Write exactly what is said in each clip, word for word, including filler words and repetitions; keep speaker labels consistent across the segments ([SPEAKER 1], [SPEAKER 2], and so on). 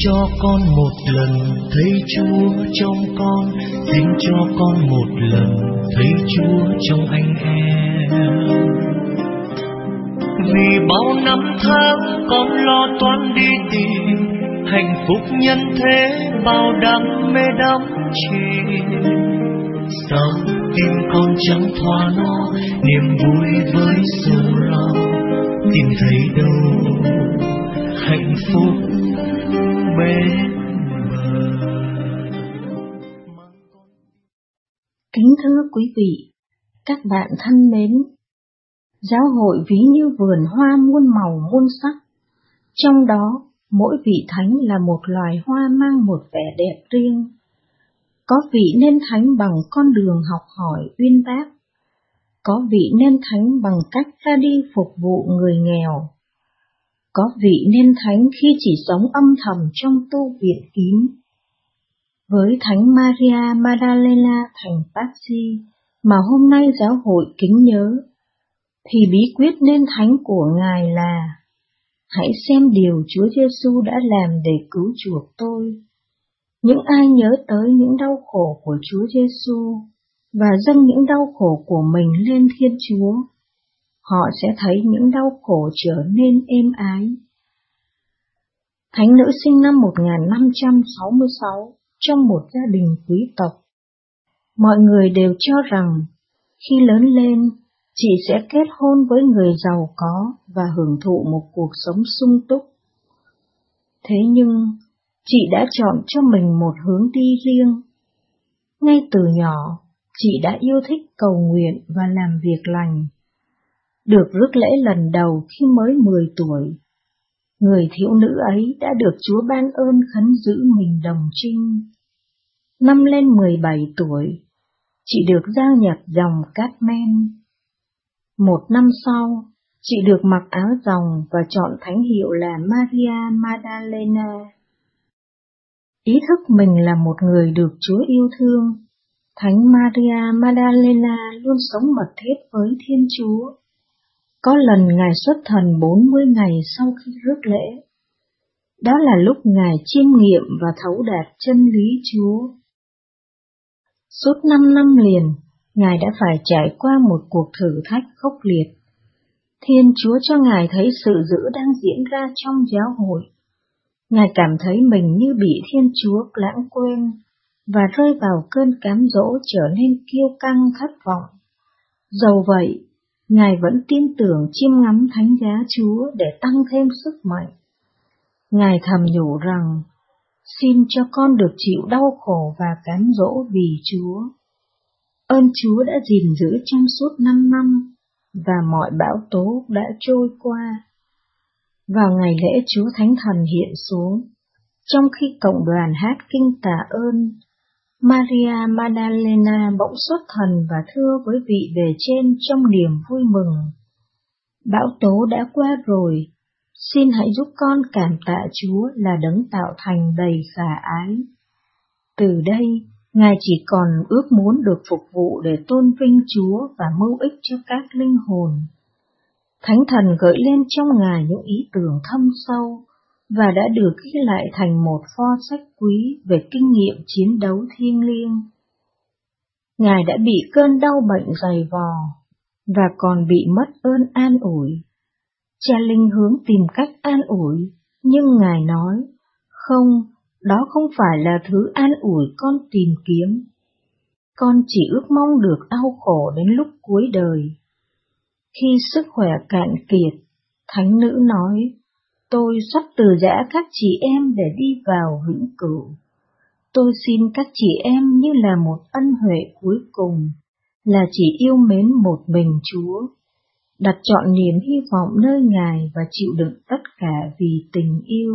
[SPEAKER 1] cho con một lần thấy Chúa trong con, xin cho con một lần thấy Chúa trong anh em. Vì bao năm tháng con lo toan đi tìm hạnh phúc nhân thế, bao đam mê đắm chìm, sao tim con chẳng thỏa nó niềm vui với sầu lo, tìm thấy đâu hạnh phúc bên bờ.
[SPEAKER 2] Kính thưa quý vị, các bạn thân mến, giáo hội ví như vườn hoa muôn màu muôn sắc, trong đó mỗi vị thánh là một loài hoa mang một vẻ đẹp riêng. Có vị nên thánh bằng con đường học hỏi uyên bác, có vị nên thánh bằng cách ra đi phục vụ người nghèo, có vị nên thánh khi chỉ sống âm thầm trong tu viện kín. Với Thánh Maria Magdalena thành Patsy mà hôm nay giáo hội kính nhớ, thì bí quyết nên thánh của Ngài là: hãy xem điều Chúa Giêsu đã làm để cứu chuộc tôi. Những ai nhớ tới những đau khổ của Chúa Giêsu và dâng những đau khổ của mình lên Thiên Chúa, họ sẽ thấy những đau khổ trở nên êm ái. Thánh nữ sinh năm một nghìn năm trăm sáu mươi sáu trong một gia đình quý tộc. Mọi người đều cho rằng khi lớn lên, chị sẽ kết hôn với người giàu có và hưởng thụ một cuộc sống sung túc. Thế nhưng, chị đã chọn cho mình một hướng đi riêng. Ngay từ nhỏ, chị đã yêu thích cầu nguyện và làm việc lành. Được rước lễ lần đầu khi mới mười tuổi, người thiếu nữ ấy đã được Chúa ban ơn khấn giữ mình đồng trinh. Năm lên mười bảy tuổi, chị được giao nhập dòng Carmen. Một năm sau, chị được mặc áo dòng và chọn thánh hiệu là Maria Magdalena. Ý thức mình là một người được Chúa yêu thương, Thánh Maria Magdalena luôn sống mật thiết với Thiên Chúa. Có lần Ngài xuất thần bốn mươi ngày sau khi rước lễ. Đó là lúc Ngài chiêm nghiệm và thấu đạt chân lý Chúa. Suốt năm năm liền, Ngài đã phải trải qua một cuộc thử thách khốc liệt. Thiên Chúa cho Ngài thấy sự dữ đang diễn ra trong giáo hội. Ngài cảm thấy mình như bị Thiên Chúa lãng quên và rơi vào cơn cám dỗ trở nên kiêu căng thất vọng. Dầu vậy, Ngài vẫn tin tưởng chiêm ngắm thánh giá Chúa để tăng thêm sức mạnh. Ngài thầm nhủ rằng, xin cho con được chịu đau khổ và cám dỗ vì Chúa. Ơn Chúa đã gìn giữ trong suốt năm năm, và mọi bão tố đã trôi qua. Vào ngày lễ Chúa Thánh Thần hiện xuống, trong khi cộng đoàn hát kinh tạ ơn, Maria Magdalena bỗng xuất thần và thưa với vị bề trên trong niềm vui mừng: bão tố đã qua rồi, xin hãy giúp con cảm tạ Chúa là đấng tạo thành đầy khả ái. Từ đây, Ngài chỉ còn ước muốn được phục vụ để tôn vinh Chúa và mưu ích cho các linh hồn. Thánh Thần gợi lên trong Ngài những ý tưởng thâm sâu và đã được ghi lại thành một pho sách quý về kinh nghiệm chiến đấu thiêng liêng. Ngài đã bị cơn đau bệnh dày vò và còn bị mất ơn an ủi. Cha Linh hướng tìm cách an ủi, nhưng Ngài nói, không, đó không phải là thứ an ủi con tìm kiếm. Con chỉ ước mong được đau khổ đến lúc cuối đời. Khi sức khỏe cạn kiệt, thánh nữ nói, tôi sắp từ giã các chị em để đi vào vĩnh cửu. Tôi xin các chị em như là một ân huệ cuối cùng, là chỉ yêu mến một mình Chúa, đặt trọn niềm hy vọng nơi Ngài và chịu đựng tất cả vì tình yêu.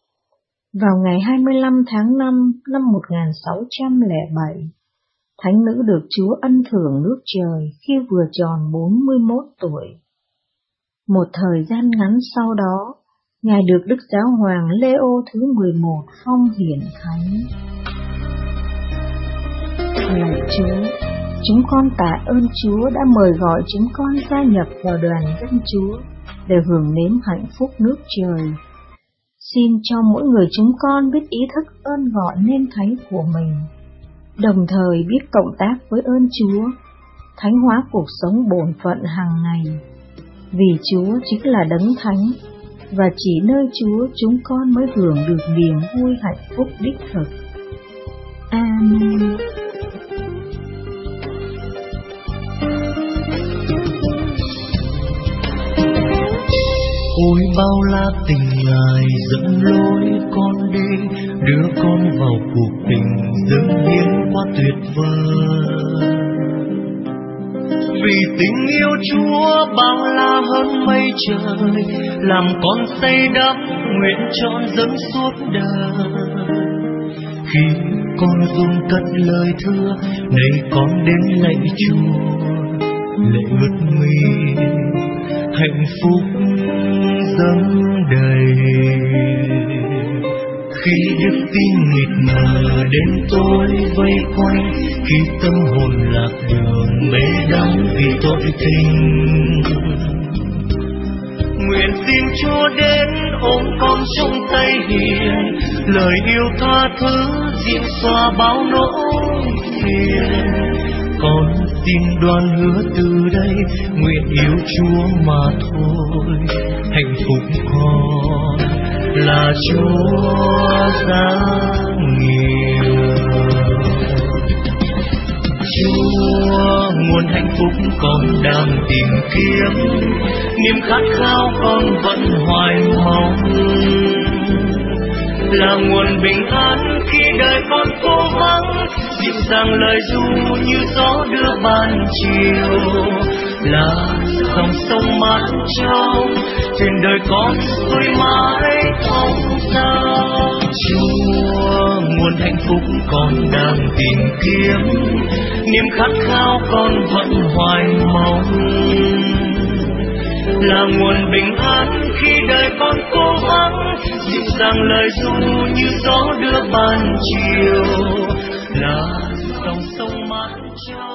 [SPEAKER 2] Vào ngày hai mươi lăm tháng năm năm một nghìn sáu trăm lẻ bảy, thánh nữ được Chúa ân thưởng nước trời khi vừa tròn bốn mươi mốt tuổi. Một thời gian ngắn sau đó, Ngài được Đức Giáo hoàng Leo thứ mười một phong hiển thánh. Lạy Chúa, chúng con tạ ơn Chúa đã mời gọi chúng con gia nhập vào đoàn dân Chúa để hưởng nếm hạnh phúc nước trời. Xin cho mỗi người chúng con biết ý thức ơn gọi nên thánh của mình, đồng thời biết cộng tác với ơn Chúa, thánh hóa cuộc sống bổn phận hàng ngày, vì Chúa chính là đấng thánh, và chỉ nơi Chúa chúng con mới hưởng được niềm vui hạnh phúc đích thực. Amen.
[SPEAKER 1] Ôi bao la tình Ngài dẫn lối con đi, đưa con vào cuộc tình dâng hiến quá tuyệt vời. Vì tình yêu Chúa bao la hơn mây trời, làm con say đắm nguyện trọn dâng suốt đời. Khi con run cất lời thưa, này con đến lạy Chúa, lạy ướt mi hạnh phúc dâng đầy. Khi đức tin nghịch ngờ đến tối vây quanh, khi tâm hồn lạc đường mê đắm vì tội tình, nguyện xin Chúa đến ôm con trong tay hiền, lời yêu tha thứ dịu xóa bao nỗi phiền. Con xin đoan hứa từ đây, nguyện yêu Chúa mà thôi, hạnh phúc con là Chúa dáng nhiều. Chúa nguồn hạnh phúc con đang tìm kiếm, niềm khát khao con vẫn hoài mong, là nguồn bình an khi đời con cố vắng, dịu dàng lời ru như gió đưa ban chiều, là dòng sông mát trong trên đời con tôi mãi không sao. Chúa nguồn hạnh phúc con đang tìm kiếm, niềm khát khao con vẫn hoài mong, là nguồn bình an khi đời con cố vắng, dịu dàng lời ru như gió đưa ban chiều, là dòng sông mát trong